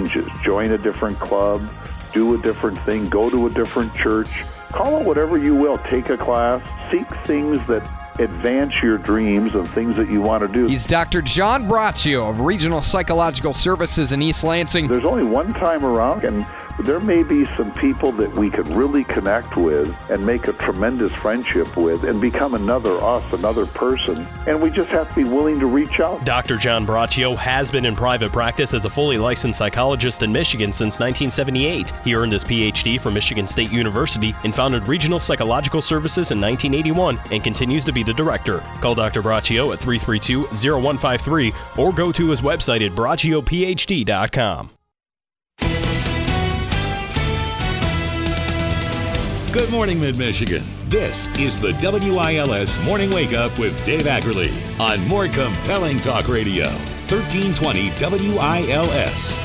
changes. Join a different club, do a different thing, go to a different church. Call it whatever you will. Take a class. Seek things that advance your dreams and things that you want to do. He's Dr. John Braccio of Regional Psychological Services in East Lansing. There's only one time around, and there may be some people that we could really connect with and make a tremendous friendship with and become another us, another person. And we just have to be willing to reach out. Dr. John Braccio has been in private practice as a fully licensed psychologist in Michigan since 1978. He earned his Ph.D. from Michigan State University and founded Regional Psychological Services in 1981 and continues to be the director. Call Dr. Braccio at 332-0153 or go to his website at braciophd.com. Good morning, Mid-Michigan. This is the WILS Morning Wake Up with Dave Ackerley on more compelling talk radio, 1320 WILS.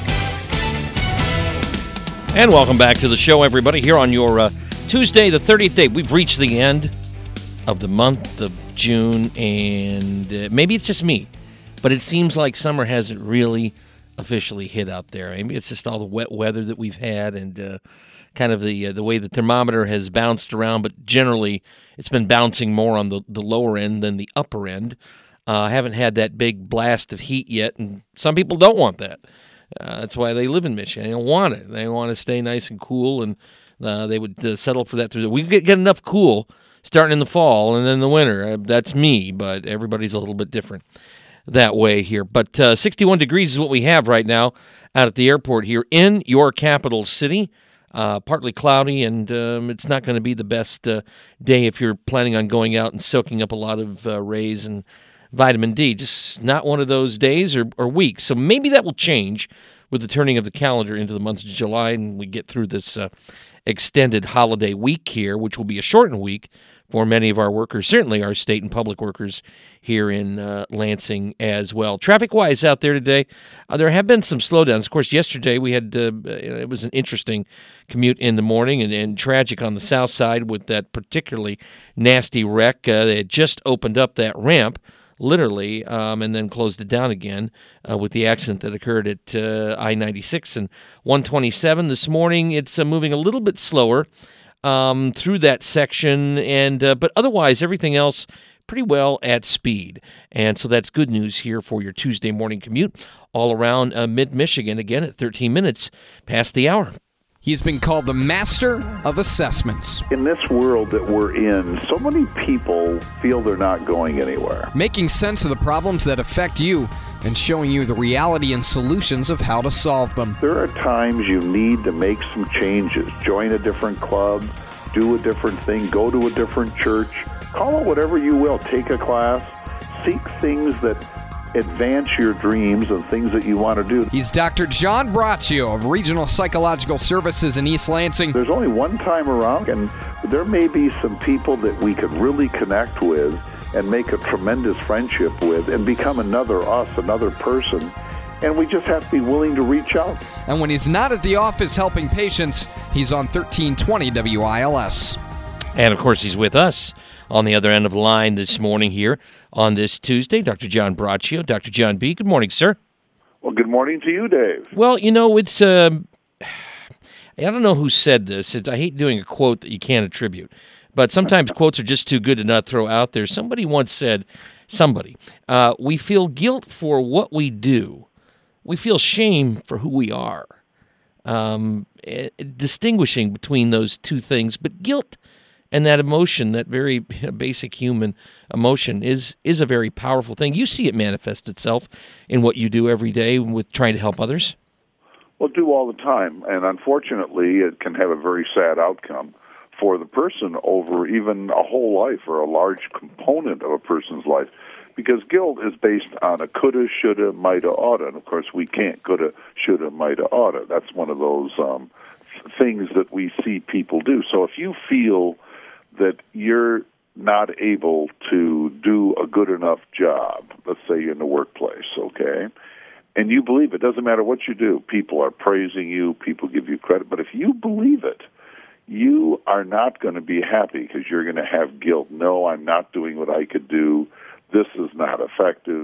And welcome back to the show, everybody, here on your Tuesday, the 30th day. We've reached the end of the month of June, and maybe it's just me, but it seems like summer hasn't really officially hit out there. Maybe it's just all the wet weather that we've had and kind of the way the thermometer has bounced around, but generally it's been bouncing more on the lower end than the upper end. Haven't had that big blast of heat yet, and some people don't want that. That's why they live in Michigan. They don't want it. They want to stay nice and cool, and they would settle for that. We get enough cool starting in the fall and then the winter. That's me, but everybody's a little bit different that way here. But 61 degrees is what we have right now out at the airport here in your capital city. Partly cloudy, and it's not going to be the best day if you're planning on going out and soaking up a lot of rays and vitamin D. Just not one of those days or weeks. So maybe that will change with the turning of the calendar into the month of July, and we get through this extended holiday week here, which will be a shortened week for many of our workers, certainly our state and public workers here in Lansing as well. Traffic-wise out there today, there have been some slowdowns. Of course, yesterday we had, it was an interesting commute in the morning and tragic on the south side with that particularly nasty wreck. They had just opened up that ramp, literally, and then closed it down again with the accident that occurred at I-96 and 127 this morning. It's moving a little bit slower through that section, and but otherwise everything else pretty well at speed. And so that's good news here for your Tuesday morning commute all around mid-Michigan, again at 13 minutes past the hour. He's been called the master of assessments. In this world that we're in, so many people feel they're not going anywhere. Making sense of the problems that affect you and showing you the reality and solutions of how to solve them. There are times you need to make some changes. Join a different club, do a different thing, go to a different church. Call it whatever you will. Take a class. Seek things that advance your dreams and things that you want to do. He's Dr. John Braccio of Regional Psychological Services in East Lansing. There's only one time around, and there may be some people that we could really connect with and make a tremendous friendship with and become another us, another person. And we just have to be willing to reach out. And when he's not at the office helping patients, he's on 1320 WILS. And, of course, he's with us on the other end of the line this morning here on this Tuesday, Dr. John Braccio. Dr. John B., good morning, sir. Well, good morning to you, Dave. Well, you know, it's, I don't know who said this. I hate doing a quote that you can't attribute, but sometimes quotes are just too good to not throw out there. Somebody once said, we feel guilt for what we do. We feel shame for who we are. Distinguishing between those two things, but guilt and that emotion, that very basic human emotion, is a very powerful thing. You see it manifest itself in what you do every day with trying to help others? Well, do all the time, and unfortunately it can have a very sad outcome for the person over even a whole life or a large component of a person's life, because guilt is based on a coulda, shoulda, mighta, oughta, and of course we can't coulda, shoulda, mighta, oughta. That's one of those things that we see people do. So if you feel that you're not able to do a good enough job, let's say you're in the workplace, okay, and you believe it, doesn't matter what you do, people are praising you, people give you credit, but if you believe it, you are not going to be happy because you're going to have guilt. No, I'm not doing what I could do. This is not effective.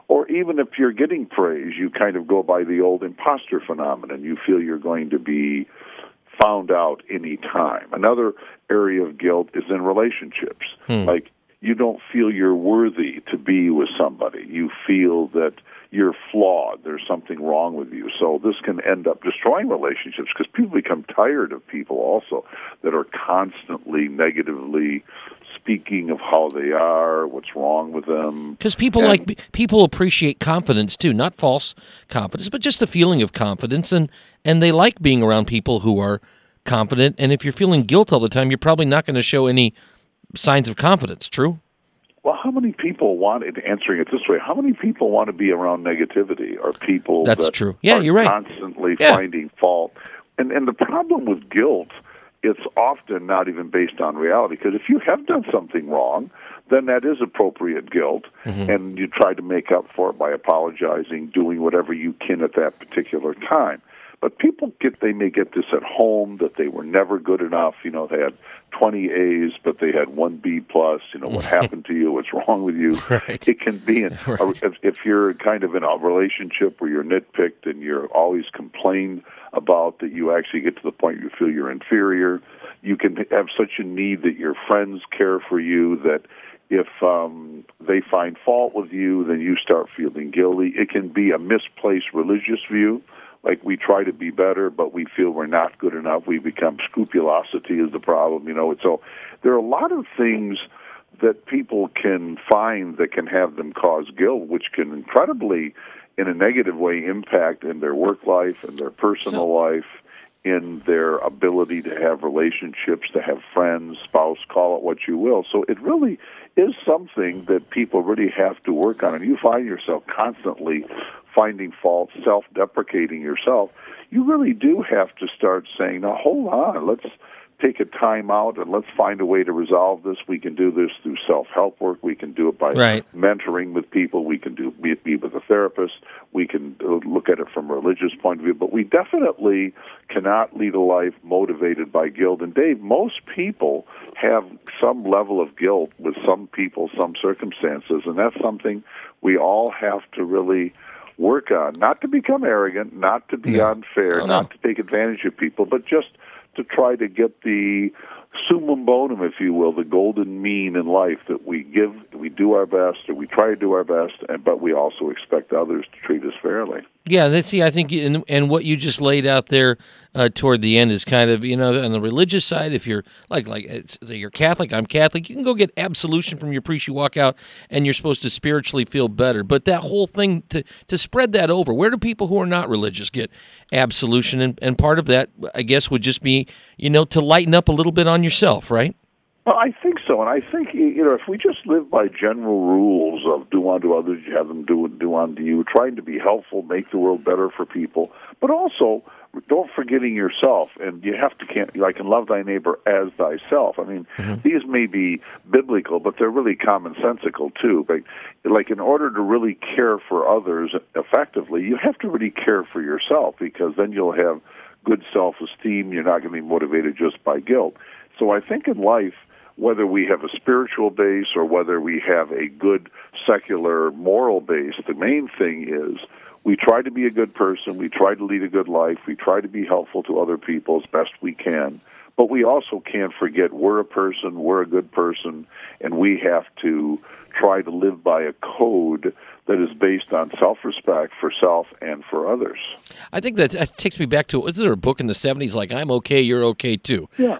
Or even if you're getting praise, you kind of go by the old imposter phenomenon. You feel you're going to be found out any time. Another area of guilt is in relationships. Like, you don't feel you're worthy to be with somebody. You feel that you're flawed. There's something wrong with you. So this can end up destroying relationships because people become tired of people also that are constantly negatively speaking of how they are, what's wrong with them. Because people appreciate confidence too, not false confidence, but just the feeling of confidence, and they like being around people who are confident. And if you're feeling guilt all the time, you're probably not going to show any signs of confidence. True? Well, how many people answering it this way, how many people want to be around negativity or people That's that true. Yeah, are you're right. constantly finding fault? And the problem with guilt, it's often not even based on reality, because if you have done something wrong, then that is appropriate guilt, and you try to make up for it by apologizing, doing whatever you can at that particular time. But people they may get this at home, that they were never good enough. You know, they had 20 A's, but they had 1 B plus. You know, what happened to you? What's wrong with you? Right. It can be, if you're kind of in a relationship where you're nitpicked and you're always complained about, that you actually get to the point you feel you're inferior. You can have such a need that your friends care for you that if they find fault with you, then you start feeling guilty. It can be a misplaced religious view. Like, we try to be better, but we feel we're not good enough. We become scrupulosity is the problem, you know. So there are a lot of things that people can find that can have them cause guilt, which can incredibly, in a negative way, impact in their work life and their personal life, in their ability to have relationships, to have friends, spouse, call it what you will. So it really is something that people really have to work on. And you find yourself constantly finding fault, self-deprecating yourself. You really do have to start saying, now, hold on, let's take a time out and let's find a way to resolve this. We can do this through self-help work. We can do it by mentoring with people. We can be with a therapist. We can look at it from a religious point of view. But we definitely cannot lead a life motivated by guilt. And Dave, most people have some level of guilt with some people, some circumstances, and that's something we all have to really work on. Not to become arrogant, not to be unfair, not to take advantage of people, but just to try to get the summum bonum, if you will, the golden mean in life, that we do our best, or we try to do our best, but we also expect others to treat us fairly. Yeah, I think, and what you just laid out there toward the end is kind of, you know, on the religious side, if you're you're Catholic, I'm Catholic, you can go get absolution from your priest, you walk out, and you're supposed to spiritually feel better. But that whole thing, to spread that over, where do people who are not religious get absolution? And part of that, I guess, would just be, you know, to lighten up a little bit on yourself, right? Well, I think so, and I think, you know, if we just live by general rules of do unto others, you have them do unto you, trying to be helpful, make the world better for people, but also don't forgetting yourself, and you have to like, and love thy neighbor as thyself. I mean, these may be biblical, but they're really commonsensical too. But like, in order to really care for others effectively, you have to really care for yourself, because then you'll have good self-esteem. You're not going to be motivated just by guilt. So I think in life, whether we have a spiritual base or whether we have a good secular moral base, the main thing is we try to be a good person, we try to lead a good life, we try to be helpful to other people as best we can, but we also can't forget we're a person, we're a good person, and we have to try to live by a code that is based on self-respect for self and for others. I think that takes me back to, was there a book in the 70s like, I'm okay, you're okay too? Yeah.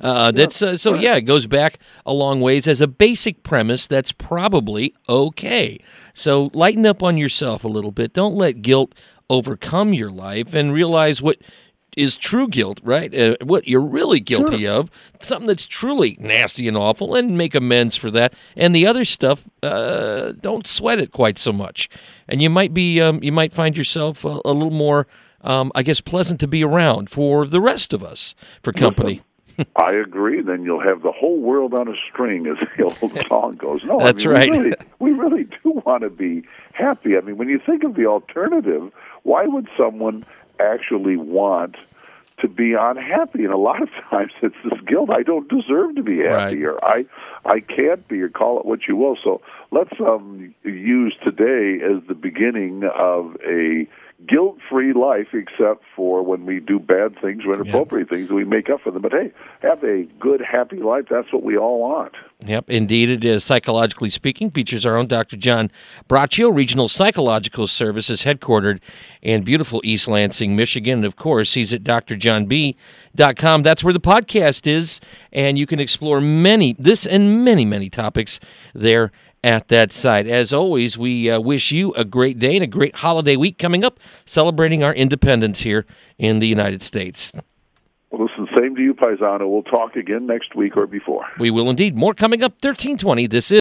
It goes back a long ways as a basic premise that's probably okay. So lighten up on yourself a little bit. Don't let guilt overcome your life, and realize what is true guilt, right? What you're really guilty of, something that's truly nasty and awful, and make amends for that. And the other stuff, don't sweat it quite so much. And you might be, you might find yourself a little more, I guess, pleasant to be around for the rest of us, for company. I agree. Then you'll have the whole world on a string, as the old song goes. No, that's right. We really do want to be happy. I mean, when you think of the alternative, why would someone actually want to be unhappy, and a lot of times it's this guilt. I don't deserve to be happy, Right. or I can't be, or call it what you will. So let's use today as the beginning of a guilt-free life, except for when we do bad things or inappropriate things, we make up for them. But hey, have a good, happy life. That's what we all want. Yep, indeed it is. Psychologically Speaking features our own Dr. John Braccio, Regional Psychological Services, headquartered in beautiful East Lansing, Michigan. And, of course, he's at drjohnb.com. That's where the podcast is, and you can explore this and many topics there at that site. As always, we wish you a great day and a great holiday week coming up, celebrating our independence here in the United States. Well, listen, same to you, Paisano. We'll talk again next week or before. We will indeed. More coming up, 1320. This is